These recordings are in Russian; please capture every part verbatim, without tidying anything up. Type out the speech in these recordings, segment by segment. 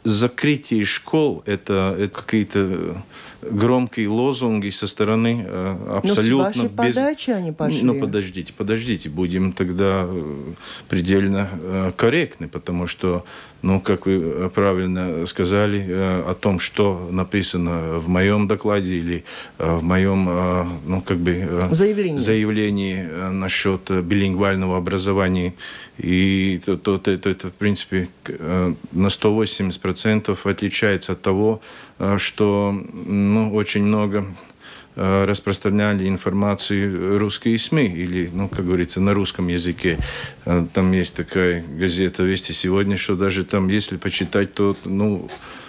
закрытие школ – это, это какие-то громкие лозунги со стороны абсолютно... Но с вашей без... подачи они пошли. Ну, подождите, подождите. Будем тогда предельно корректны, потому что, ну, как вы правильно сказали, о том, что написано в моем докладе или в моем, ну, как бы... Заявлении. заявлении насчет билингвального образования. И то, то, то, это, это, в принципе, на сто восемьдесят процентов отличается от того, что, ну, очень много распространяли информацию русские СМИ, или, ну, как говорится, на русском языке. Там есть такая газета «Вести сегодня», что даже там, если почитать, то, ну,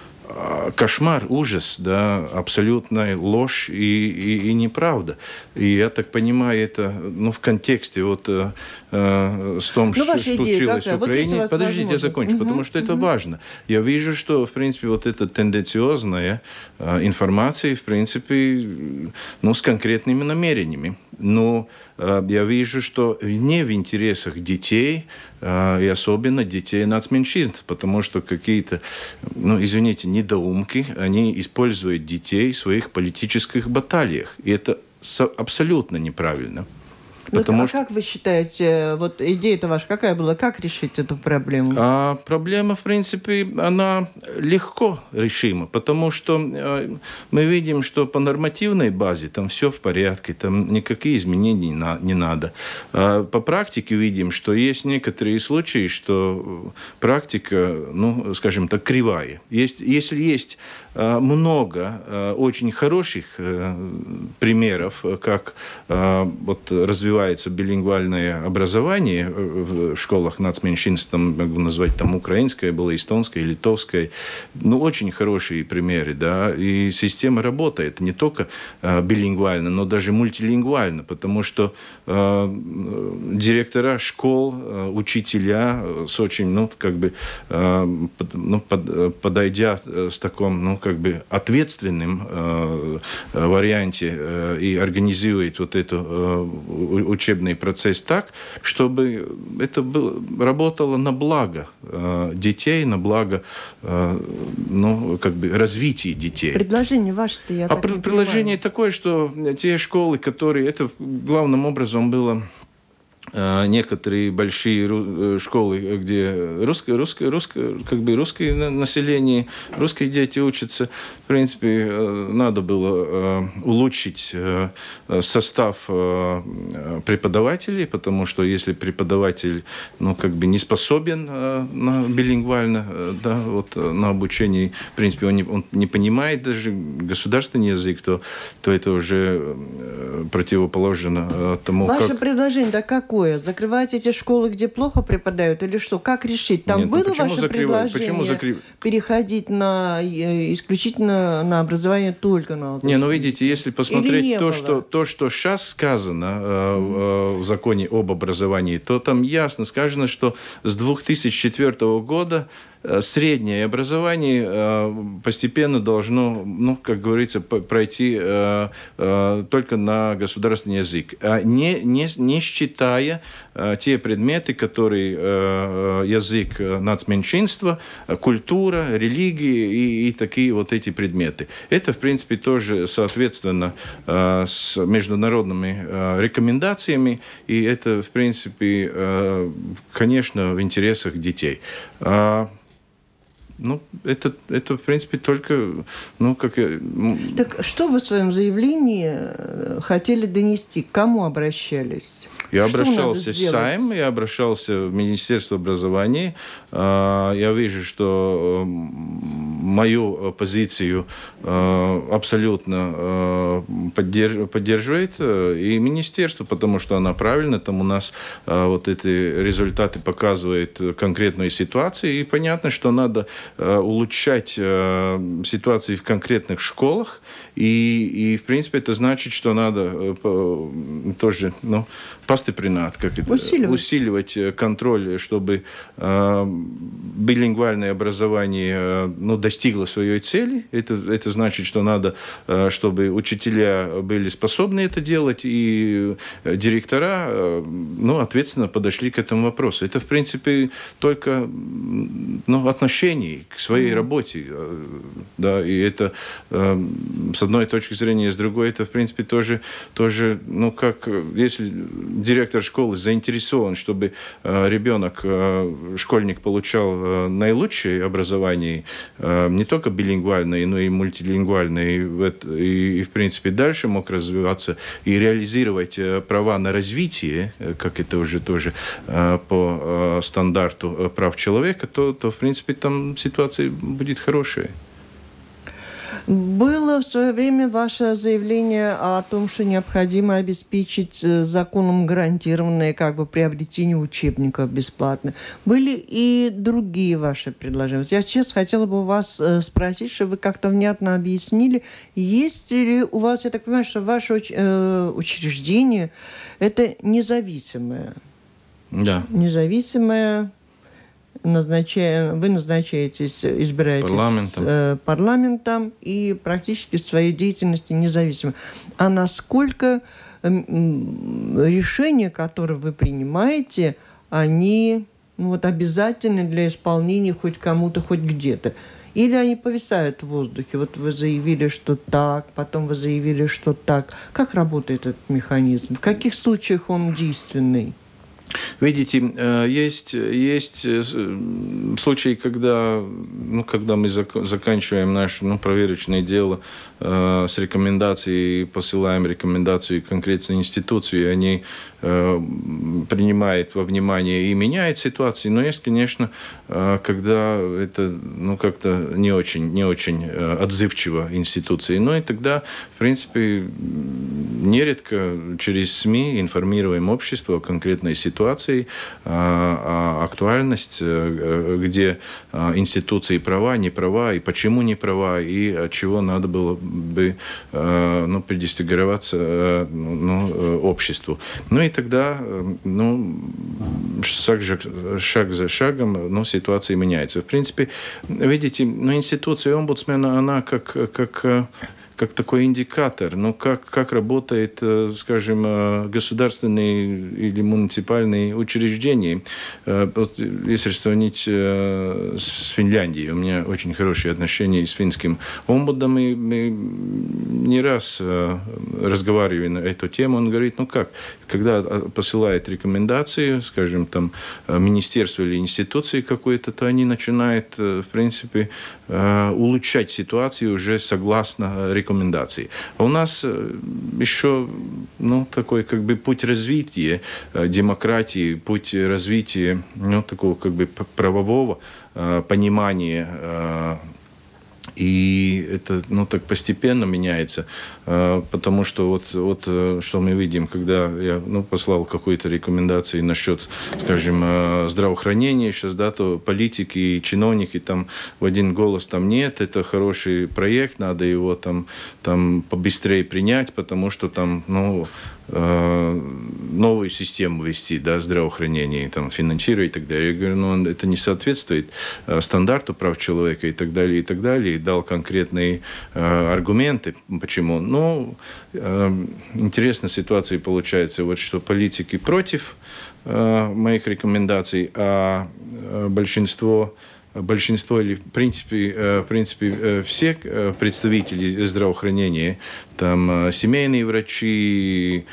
кошмар, ужас, да, абсолютная ложь и, и, и неправда. И я так понимаю, это, ну, в контексте вот э, э, с том, ну, что случилось в Украине. Вот подождите, я закончу, угу, потому что угу. это важно. Я вижу, что, в принципе, вот эта тенденциозная э, информация, в принципе, ну, с конкретными намерениями. Но э, я вижу, что не в интересах детей, э, и особенно детей нацменьшинств, потому что какие-то, ну, извините, недоумки, они используют детей в своих политических баталиях. И это абсолютно неправильно. Ну, Потому а что... как вы считаете, вот идея-то ваша какая была, как решить эту проблему? А проблема, в принципе, она легко решима, потому что э, мы видим, что по нормативной базе там все в порядке, там никакие изменений на, не надо. А по практике видим, что есть некоторые случаи, что практика, ну, скажем так, кривая. Есть, если есть э, много э, очень хороших э, примеров, как э, вот развивается билингвальное образование в школах нацменьшинств, там, могу назвать, там, украинское было, эстонское, литовское. Ну, очень хорошие примеры, да, и система работает не только э, билингвально, но даже мультилингвально, потому что э, директора школ, э, учителя с очень, ну, как бы, э, под, ну, под, подойдя с таком, ну, как бы, ответственным э, варианте э, и организует вот эту э, учебный процесс так, чтобы это было, работало на благо э, детей, на благо э, ну, как бы развития детей. Предложение ваше-то я а так не предложение понимаю. такое, что те школы, которые... Это главным образом было... Некоторые большие школы, где русское, русское, русское, как бы русское население, русские дети учатся, в принципе, надо было улучшить состав преподавателей, потому что если преподаватель, ну, как бы не способен на билингвально, да, вот, на обучение, в принципе, он не, он не понимает даже государственный язык, то, то это уже противоположно тому, Ваше как... предложение, да, какое? Закрывать эти школы, где плохо преподают, или что? Как решить? Там Нет, было ну ваше закрывать? предложение Почему закрыв... переходить на, исключительно на образование только на Не, ну видите, если посмотреть то, что, то, что сейчас сказано э, mm-hmm. в законе об образовании, то там ясно сказано, что с две тысячи четвёртого года среднее образование постепенно должно, ну, как говорится, пройти только на государственный язык, а не, не, не считая те предметы, которые язык нацменьшинства, культура, религия и, и такие вот эти предметы. Это, в принципе, тоже соответственно с международными рекомендациями, и это, в принципе, конечно, в интересах детей. Ну, это, это, в принципе, только, ну, как... Так что вы в своем заявлении хотели донести? К кому обращались? Я что обращался в Сайм, я обращался в Министерство образования. Я вижу, что мою позицию абсолютно поддерживает и министерство, потому что она правильно, там у нас вот эти результаты показывают конкретную ситуацию, и понятно, что надо улучшать ситуацию в конкретных школах, и, и в принципе, это значит, что надо тоже, ну, пастепринат, как это, усиливать. усиливать контроль, чтобы билингвальное образование, ну, достигало достигла своей цели. Это, это значит, что надо, чтобы учителя были способны это делать, и директора, ну, ответственно подошли к этому вопросу. Это, в принципе, только, ну, отношение к своей mm-hmm. работе. Да, и это, с одной точки зрения, с другой, это, в принципе, тоже, тоже ну, как, если директор школы заинтересован, чтобы ребенок, школьник получал наилучшее образование, не только билингвальное, но и мультилингвальное, и, и, в принципе, дальше мог развиваться и реализировать права на развитие, как это уже тоже по стандарту прав человека, то, то в принципе, там ситуация будет хорошая. Было в свое время ваше заявление о том, что необходимо обеспечить законом гарантированное как бы приобретение учебников бесплатно. Были и другие ваши предложения. Я сейчас хотела бы у вас спросить, чтобы вы как-то внятно объяснили, есть ли у вас, я так понимаю, что ваше учреждение это независимое. Да. Независимое. Назначая, вы назначаетесь, избираетесь парламентом. Э, парламентом и практически в своей деятельности независимы. А насколько э, решения, которые вы принимаете, они ну, вот, обязательны для исполнения хоть кому-то, хоть где-то? Или они повисают в воздухе? Вот вы заявили, что так, потом вы заявили, что так. Как работает этот механизм? В каких случаях он действенный? Видите, есть, есть случаи, когда, ну, когда мы заканчиваем наше ну, проверочное дело э, с рекомендацией, посылаем рекомендацию конкретной институции, и они э, принимают во внимание и меняют ситуацию. Но есть, конечно, э, когда это ну, как-то не очень, не очень отзывчиво институции. Но и тогда, в принципе, нередко через СМИ информируем общество о конкретной ситуации, ситуации, актуальность, где институции права, не права, и почему не права, и от чего надо было бы ну, предостерегаться ну, обществу. Ну и тогда ну, шаг, шаг за шагом ну, ситуация меняется. В принципе, видите, ну, институция омбудсмена, она как... как как такой индикатор, ну, как, как работает, скажем, государственные или муниципальные учреждения. Если сравнить с Финляндией, у меня очень хорошие отношения с финским омбудом, и мы не раз разговаривали на эту тему. Он говорит, ну как, когда посылает рекомендации, скажем, там, министерство или институции какой-то, то они начинают, в принципе, улучшать ситуацию уже согласно рекомендациям. рекомендаций. А у нас еще ну, такой как бы путь развития демократии, путь развития ну, такого как бы правового понимания. И это ну, так постепенно меняется, потому что вот, вот что мы видим, когда я ну, послал какую-то рекомендацию насчет, скажем, здравоохранения сейчас, да, то политики и чиновники там в один голос там нет, это хороший проект, надо его там, там побыстрее принять, потому что там, ну, новую систему ввести, да, здравоохранения, там, финансировать и так далее. Я говорю, ну, это не соответствует стандарту прав человека и так далее, и так далее. И дал конкретные э, аргументы, почему. Ну, э, интересная ситуация получается, вот что политики против э, моих рекомендаций, а э, большинство Большинство или, в принципе, в принципе, все представители здравоохранения, там, семейные врачи,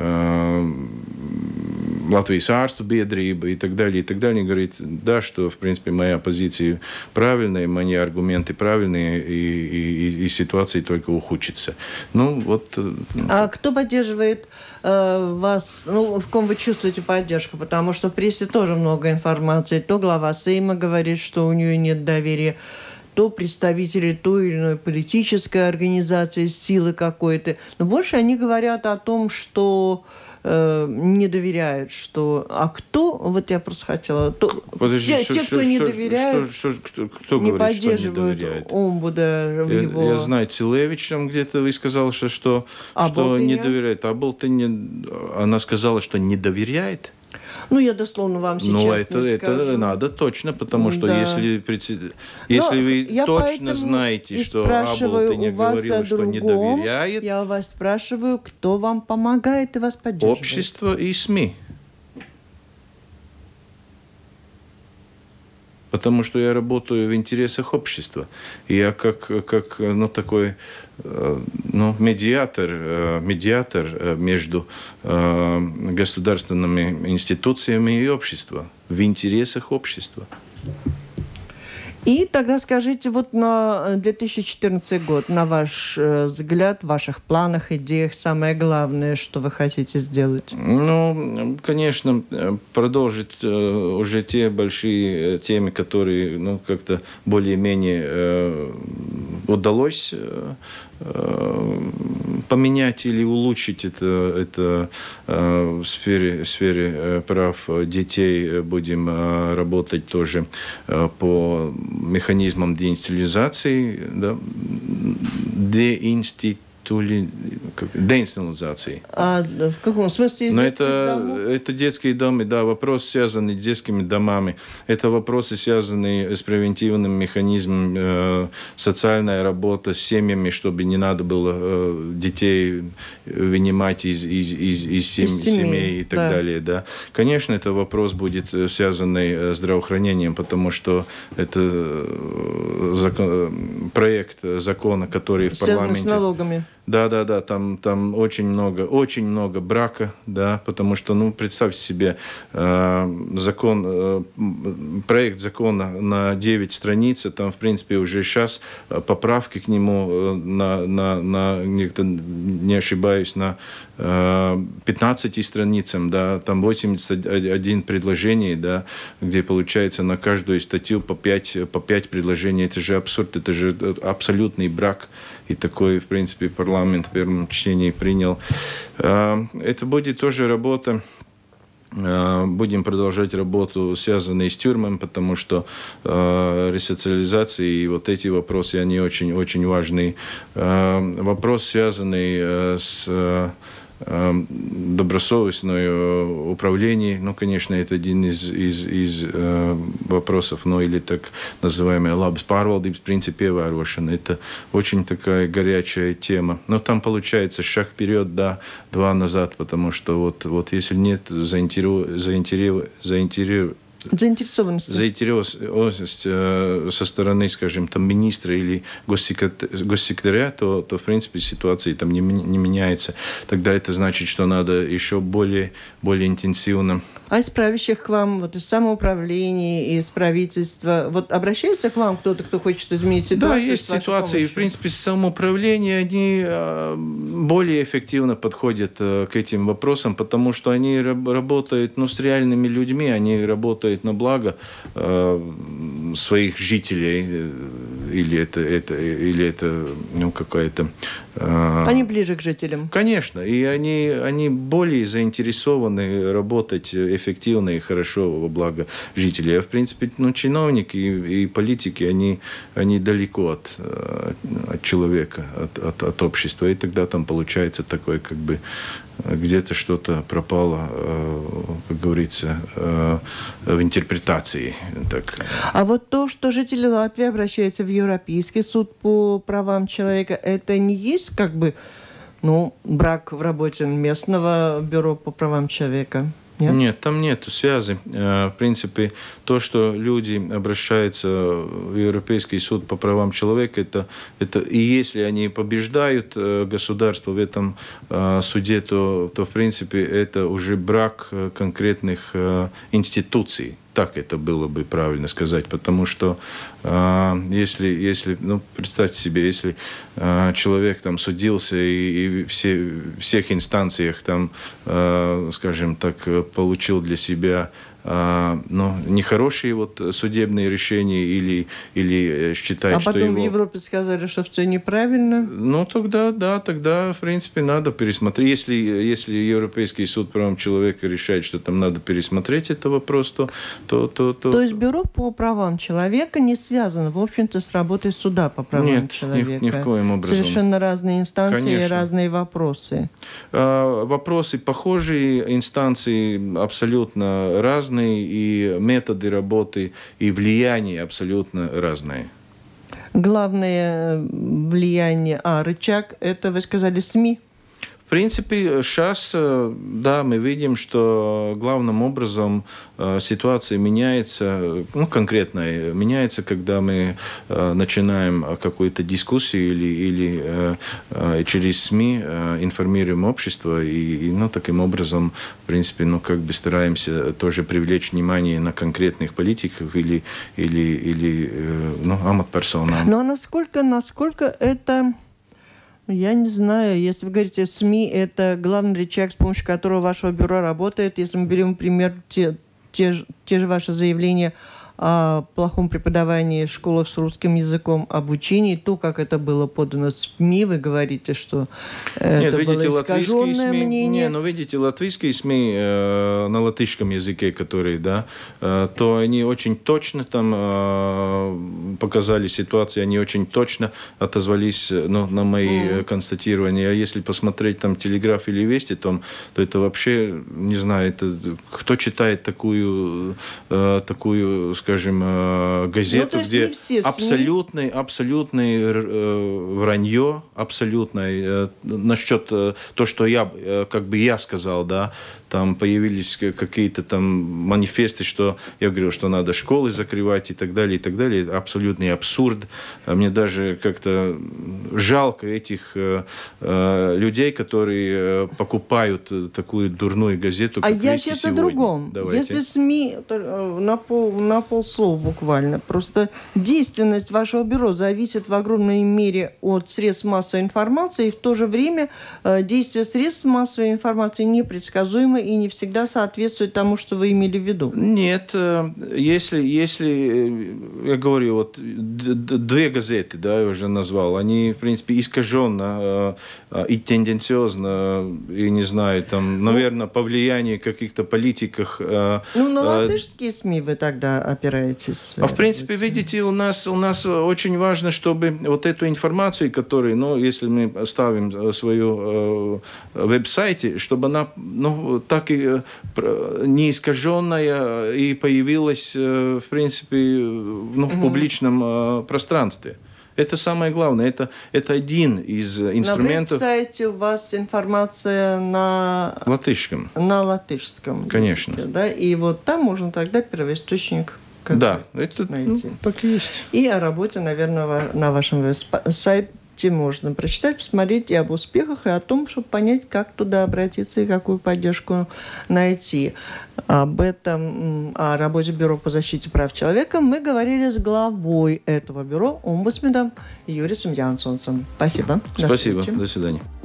Латвijas ārstu biedrība и так далее, и так далее, говорит, да, что, в принципе, моя позиция правильная, мои аргументы правильные, и, и, и ситуация только ухудшится. Ну, вот... А кто поддерживает э, вас, ну, в ком вы чувствуете поддержку? Потому что в прессе тоже много информации. То глава Сейма говорит, что у нее нет доверия, то представители той или иной политической организации, силы какой-то. Но больше они говорят о том, что э, не доверяют, что... А кто? Вот я просто хотела... То, Подожди, те, что, те, кто что, не что, доверяют, что, что, кто, кто не говорит, поддерживают что не доверяет? омбуда в я, его... Я знаю, Целевич там где-то вы сказали, что, что, а что не Болтыня? доверяет. А Болтыня, она сказала, что не доверяет? Ну, я дословно вам сейчас Ну, это, не это надо точно, потому что да. если, если Но вы я точно знаете, что Аблтыня говорил, что не доверяет... Я вас спрашиваю, кто вам помогает и вас поддерживает? Общество и СМИ. Потому что я работаю в интересах общества. И я как, как ну, такой ну, медиатор, медиатор между государственными институциями и обществом. В интересах общества. И тогда скажите, вот на две тысячи четырнадцатый год, на ваш взгляд, в ваших планах, идеях, самое главное, что вы хотите сделать? Ну, конечно, продолжить уже те большие темы, которые, ну, как-то более-менее удалось поменять или улучшить это, это в сфере, в сфере прав детей. Будем работать тоже по механизмам деинституализации, да, деинституализации. Деинституализации. А в каком смысле из Но детских это, домов? это детские дома, да, вопрос, связанный с детскими домами. Это вопросы, связанные с превентивным механизмом, э, социальная работа с семьями, чтобы не надо было э, детей вынимать из, из, из, из, сем, из семей, семей и так да. далее. Да. Конечно, это вопрос будет связанный с здравоохранением, потому что это закон, проект закона, который в связано парламенте... с налогами. Да, да, да, там, там очень много, очень много брака, да, потому что, ну, представьте себе, э, закон, э, проект закона на девять страниц, там, в принципе, уже сейчас поправки к нему на, на, на не ошибаюсь, на э, пятнадцати страницам, да, там восемьдесят один предложений, да, где получается на каждую статью по пять, по пять предложений. Это же абсурд, это же абсолютный брак. И такой, в принципе, парламент в первом чтении принял. Это будет тоже работа. Будем продолжать работу, связанную с тюрьмами, потому что э, ресоциализация и вот эти вопросы, они очень-очень важны. Э, вопрос, связанный э, с... Э, добросовестное управление, ну, конечно, это один из, из, из э, вопросов, ну, или так называемая labas pārvaldības принципа ievērošana. Это очень такая горячая тема. Но там получается шаг вперед, да, два назад, потому что вот, вот если нет заинтересованности, заинтерес, заинтерес, Заинтересованность. Заинтересованность э, со стороны, скажем, там, министра или госсекретаря, то, то, в принципе, ситуация там не, не меняется. Тогда это значит, что надо еще более, более интенсивно. А из правящих к вам, вот из самоуправления, из правительства, вот обращаются к вам кто-то, кто хочет изменить ситуацию? Да, есть ситуации. В принципе, самоуправление, они э, более эффективно подходят э, к этим вопросам, потому что они работают, ну, с реальными людьми, они работают на благо э, своих жителей, или это, это, или это ну, какая-то... Э, они ближе к жителям. Конечно, и они, они более заинтересованы работать эффективно и хорошо во благо жителей. А в принципе, ну, чиновники и, и политики, они, они далеко от, от человека, от, от, от общества, и тогда там получается такое, как бы, где-то что-то пропало, как говорится, в интерпретации. Так. А вот то, что жители Латвии обращаются в Европейский суд по правам человека, это не есть как бы, ну, брак в работе местного бюро по правам человека? Нет? Нет, там нет связи. В принципе, то, что люди обращаются в Европейский суд по правам человека, это, это и если они побеждают государство в этом суде, то, то, в принципе, это уже брак конкретных институций. Так это было бы правильно сказать, потому что э, если, если, ну, представьте себе, если э, человек там судился и, и все, в всех инстанциях там, э, скажем так, получил для себя ну, нехорошие вот судебные решения или, или считает, а что потом его... в Европе сказали, что все неправильно. Ну, тогда, да, тогда, в принципе, надо пересмотреть. Если, если Европейский суд прав человека решает, что там надо пересмотреть этот вопрос, то... То, то, то, то есть Бюро по правам человека не связано, в общем-то, с работой суда по правам Нет, человека? Нет, ни, ни в коем образом. Совершенно разные инстанции. Конечно. И разные вопросы. Вопросы похожие, инстанции абсолютно разные, и методы работы, и влияние абсолютно разные. Главное влияние, а рычаг, это, вы сказали, СМИ? В принципе, сейчас, да, мы видим, что главным образом ситуация меняется, ну, конкретно меняется, когда мы начинаем какую-то дискуссию или, или через СМИ информируем общество, и, ну, таким образом, в принципе, ну, как бы стараемся тоже привлечь внимание на конкретных политиков или, или, или ну, амат-персонам. Ну, а насколько, насколько это... Я не знаю, если вы говорите, СМИ – это главный рычаг, с помощью которого вашего бюро работает. Если мы берем, например, те, те, те же ваши заявления о плохом преподавании в школах с русским языком, обучении, то, как это было подано в СМИ, вы говорите, что Нет, это видите, было искаженное СМИ, мнение. Не, ну, видите, латвийские СМИ э, на латышском языке, которые, да, э, то они очень точно там э, показали ситуацию, они очень точно отозвались, ну, на мои mm. констатирования. А если посмотреть там «Телеграф» или «Вести», то, то это вообще, не знаю, это, кто читает такую, э, такую, скажем, газету, ну, где абсолютный, абсолютный э, вранье, абсолютное э, насчет э, то, что я, э, как бы я сказал, да, там появились какие-то там манифесты, что я говорил, что надо школы закрывать и так далее, и так далее. Абсолютный абсурд. Мне даже как-то жалко этих э, э, людей, которые покупают такую дурную газету, как а «Вести я сейчас сегодня». о другом. Давайте. Если СМИ на, пол, на полслова буквально, просто действенность вашего бюро зависит в огромной мере от средств массовой информации, и в то же время э, действие средств массовой информации непредсказуемо и не всегда соответствует тому, что вы имели в виду. Нет, если, если я говорю, вот две газеты, да, я уже назвал, они, в принципе, искаженно и тенденциозно, и не знаю, там, наверное, по влиянию каких-то политиков. Ну, на латышские СМИ вы тогда опираетесь. А в принципе, видите, у нас, у нас очень важно, чтобы вот эту информацию, которую, ну, если мы ставим свою э, веб-сайте, чтобы она, ну, так и не искаженная и появилась, в принципе, ну, в публичном пространстве. Это самое главное. Это, это один из инструментов. На веб-сайте у вас информация на латышском. На латышском. Конечно. Языке, да? И вот там можно тогда первоисточник да, это найти. Ну, так и есть. И о работе, наверное, на вашем веб-сайте можно прочитать, посмотреть и об успехах, и о том, чтобы понять, как туда обратиться и какую поддержку найти. Об этом, о работе Бюро по защите прав человека мы говорили с главой этого бюро, омбудсменом Юрисом Янсонсом. Спасибо. Спасибо. До свидания.